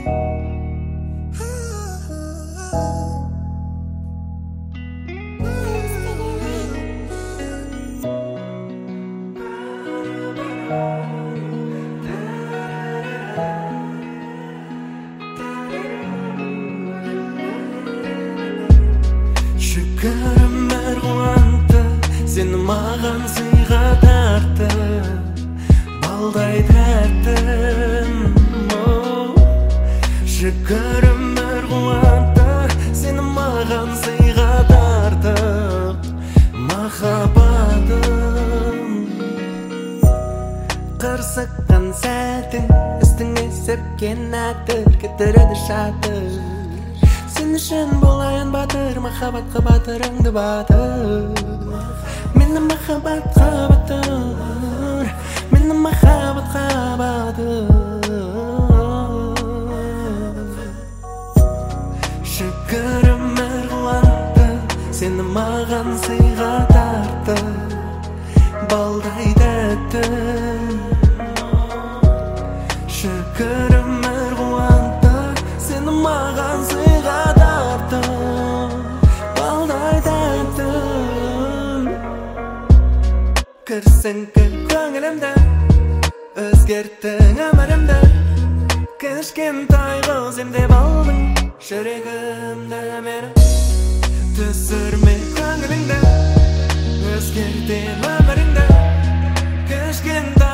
Şükürüm merguantı seni mağan sıyğa tarttı balday derdim Şükürüm merguantı seni mağan sıyğa tarttı mahabadım Kırsıkkan sәтің üstüne sepken atır Getiredi şatır Sen үшін болайын батыр Махаббатқа батырыңды батыр Мені махаббатқа батыр Мені махаббатқа батыр Шүкірім әрғуатты Сені маған сыйға тартты Балдай тәттім Şükürüm merguantı Seni mağan sıyğa tarttı Balday tәттім Kırsın kır көңілімді Өзгерттің өмірімді Кішкентай қыз емдеп алдың Жүрегімді мені Түсірме көңіліңді Өзгерттің өміріңді Кішкентай